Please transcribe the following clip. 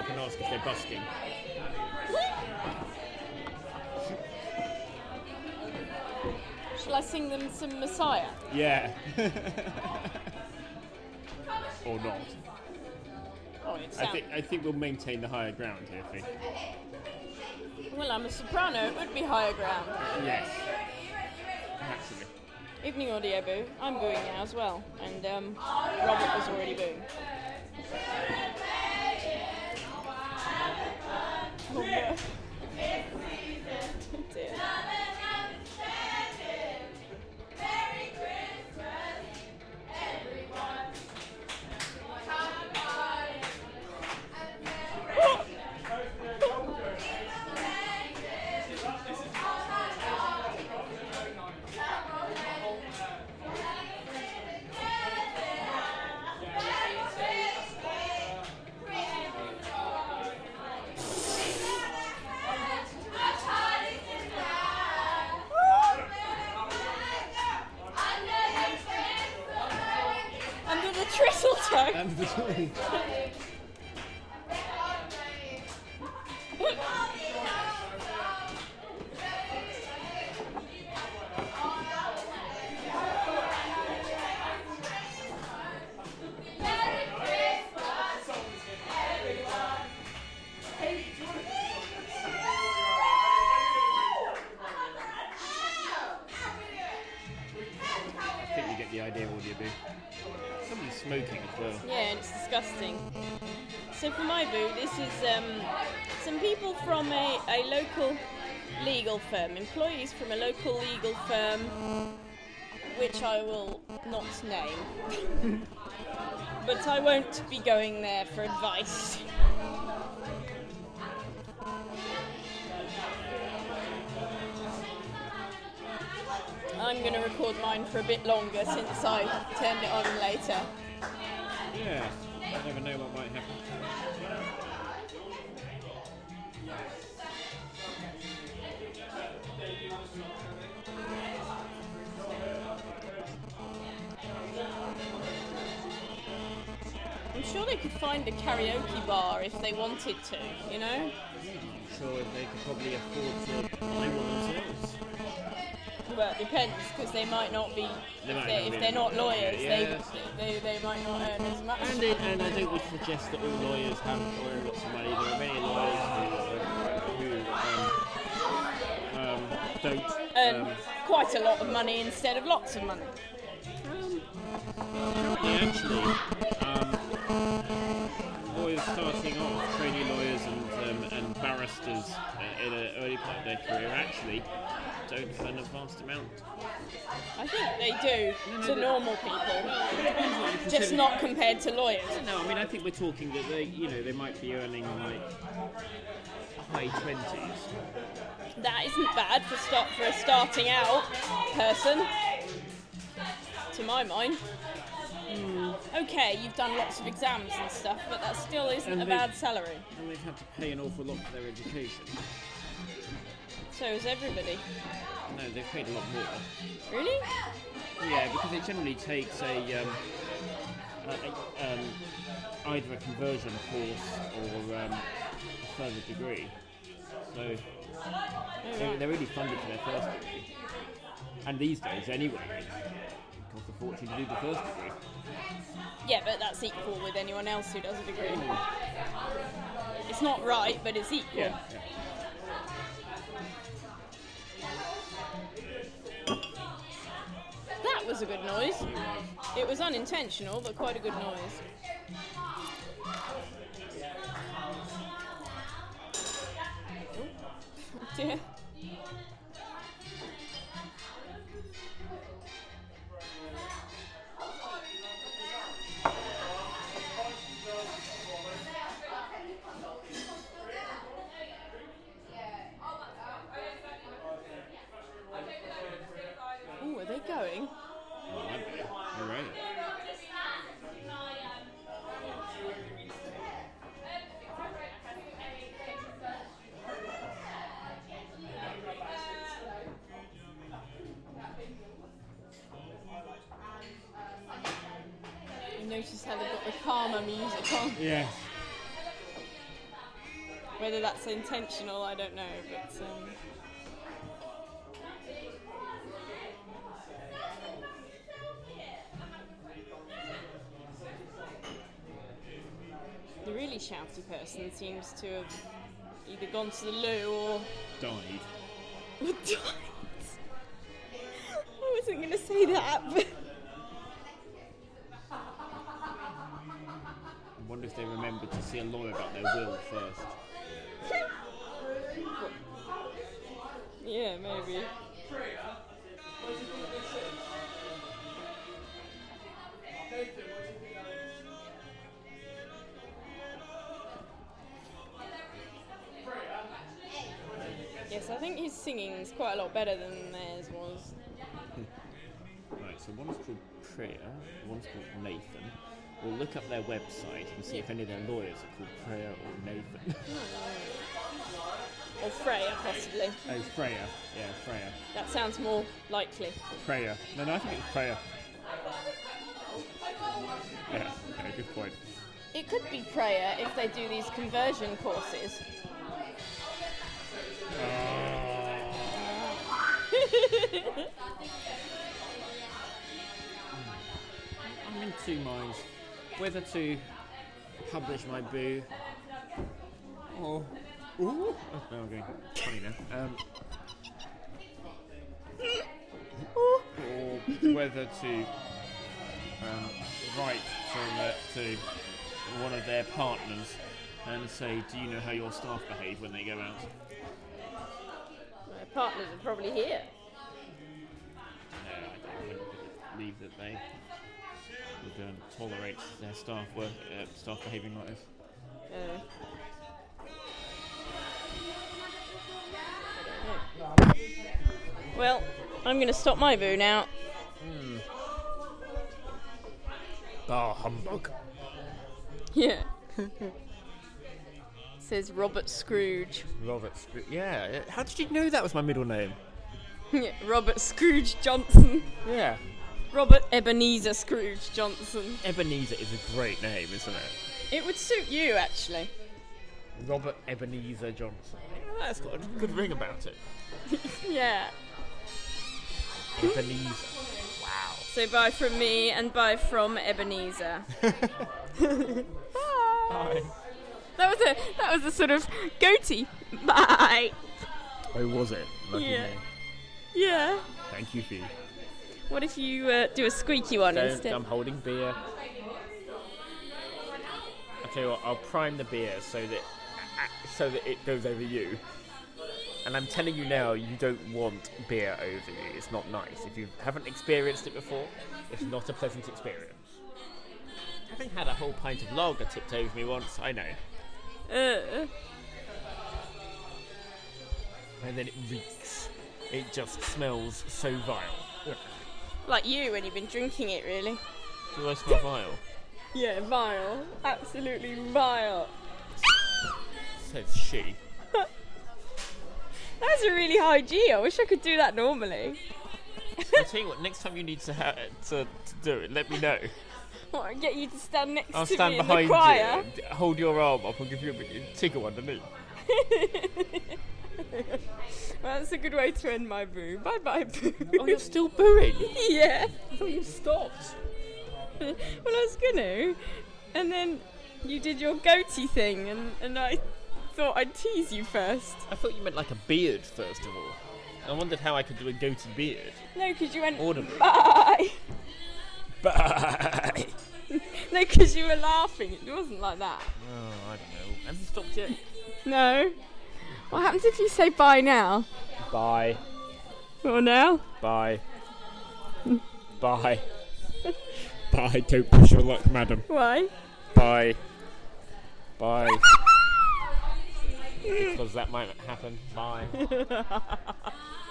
up and ask if they're busking. Shall I sing them some Messiah? Yeah. Or not. Oh, it sounds... I think we'll maintain the higher ground here, Fee. Well, I'm a soprano. It would be higher ground. Yes. Naturally. Evening audio boo. I'm booing now as well. And Robert was already booing. Oh no. Dear. Tristletoe. And the toy. I think you get the idea, audio boo. Somebody's smoking as well. Yeah, it's disgusting. So for my boo, this is some people from a local legal firm, employees from a local legal firm, which I will not name. But I won't be going there for advice. I'm going to record mine for a bit longer since I turned it on later. Yeah, I never know what might happen. I'm sure they could find a karaoke bar if they wanted to, you know? I'm sure they could probably afford to buy one themselves. Well, it depends, because they might not be, if they're not lawyers, they might not earn as much. And I think we suggest that all lawyers have earn lots of money. There are many lawyers who don't earn quite a lot of money instead of lots of money. Actually, lawyers starting off, trainee lawyers and barristers in an early part of their career actually don't earn a vast amount. I think they do to normal people, Well, just not compared to lawyers. No, I mean I think we're talking that they might be earning like high 20s. That isn't bad for a starting out person, to my mind. Okay, you've done lots of exams and stuff, but that still isn't a bad salary. And they've had to pay an awful lot for their education. So has everybody. No, they've paid a lot more. Really? Yeah, because it generally takes either a conversion course or a further degree. So they're really funded for their first degree. And these days, anyway, it costs a fortune to do the first degree. Yeah, but that's equal with anyone else who does a degree. It's not right, but it's equal. Yeah. That was a good noise. It was unintentional, but quite a good noise. Oh dear. Oh, are they going? All right. You notice how they've got the calmer music on? Yeah. Whether that's intentional, I don't know, but the really shouty person seems to have either gone to the loo or Died. died. I wasn't going to say that, but I wonder if they remembered to see a lawyer about their will first. yeah, maybe. Yes, I think his singing's quite a lot better than theirs was. Right, so one's called Priya, one's called Nathan. We'll look up their website and see if any of their lawyers are called Priya or Nathan. Or Freya, possibly. Oh, Freya. Yeah, Freya. That sounds more likely. Freya. No, I think it's Freya. Yeah, good point. It could be Freya if they do these conversion courses. I'm in two minds whether to publish my boo or no, I'm going funny now. Or whether to write to one of their partners and say, do you know how your staff behave when they go out? My partners are probably here. No, I wouldn't believe that they would tolerate their staff behaving like this. Well, I'm going to stop my boo now. Humbug. Yeah. Says Robert Scrooge. Robert Scrooge. Yeah. How did you know that was my middle name? Yeah, Robert Scrooge Johnson. Yeah. Robert Ebenezer Scrooge Johnson. Ebenezer is a great name, isn't it? It would suit you, actually. Robert Ebenezer Johnson. That's got a good ring about it. Yeah. Ebenezer. Wow. So bye from me and bye from Ebenezer. Bye. That was a sort of goatee. Bye. Oh, was it? Lucky Yeah. me. Yeah. Thank you, Fee. What if you do a squeaky one instead? I'm holding beer. I'll tell you what, I'll prime the beer so that it goes over you. And I'm telling you now, you don't want beer over you. It's not nice. If you haven't experienced it before, it's not a pleasant experience. Having had a whole pint of lager tipped over me once, I know. And then it reeks. It just smells so vile. Like you when you've been drinking it, really. Do I smell vile? Yeah, vile. Absolutely vile. Says she. That's a really high G. I wish I could do that normally. I'll tell you what, next time you need to do it, let me know. What, get you to stand next I'll to stand me in behind the choir? you, hold your arm up and give you a tickle underneath. Well, that's a good way to end my boo. Bye-bye, boo. Oh, you're still booing? Yeah. I thought you stopped. Well, I was gonna. And then you did your goatee thing, and I thought I'd tease you first. I thought you meant like a beard, first of all. I wondered how I could do a goatee beard. No, because you went, Audibly. bye. Bye! No, because you were laughing. It wasn't like that. Oh, I don't know. Have you stopped yet? No. What happens if you say bye now? Bye. Or now? Bye. Bye. Bye, don't push your luck, madam. Why? Bye. Bye. Because that might happen. Bye.